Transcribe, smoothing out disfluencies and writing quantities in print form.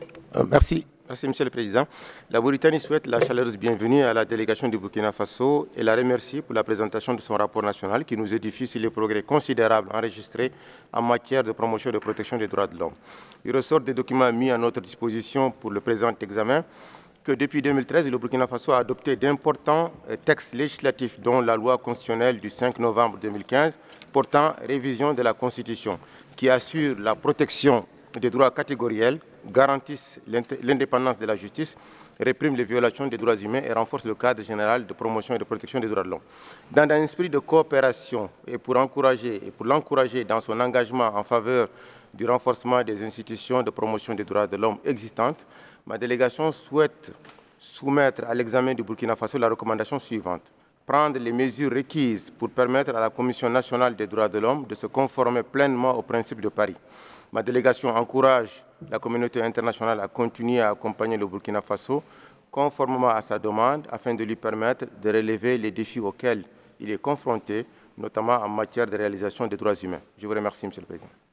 Merci, Monsieur le Président. La Mauritanie souhaite la chaleureuse bienvenue à la délégation du Burkina Faso et la remercie pour la présentation de son rapport national qui nous édifie sur les progrès considérables enregistrés en matière de promotion et de protection des droits de l'homme. Il ressort des documents mis à notre disposition pour le présent examen que depuis 2013, le Burkina Faso a adopté d'importants textes législatifs, dont la loi constitutionnelle du 5 novembre 2015 portant révision de la Constitution, qui assure la protection des droits catégoriels, garantissent l'indépendance de la justice, répriment les violations des droits humains et renforcent le cadre général de promotion et de protection des droits de l'homme. Dans un esprit de coopération et pour l'encourager dans son engagement en faveur du renforcement des institutions de promotion des droits de l'homme existantes, ma délégation souhaite soumettre à l'examen du Burkina Faso la recommandation suivante: prendre les mesures requises pour permettre à la Commission nationale des droits de l'homme de se conformer pleinement aux principes de Paris. Ma délégation encourage la communauté internationale à continuer à accompagner le Burkina Faso conformément à sa demande afin de lui permettre de relever les défis auxquels il est confronté, notamment en matière de réalisation des droits humains. Je vous remercie, Monsieur le Président.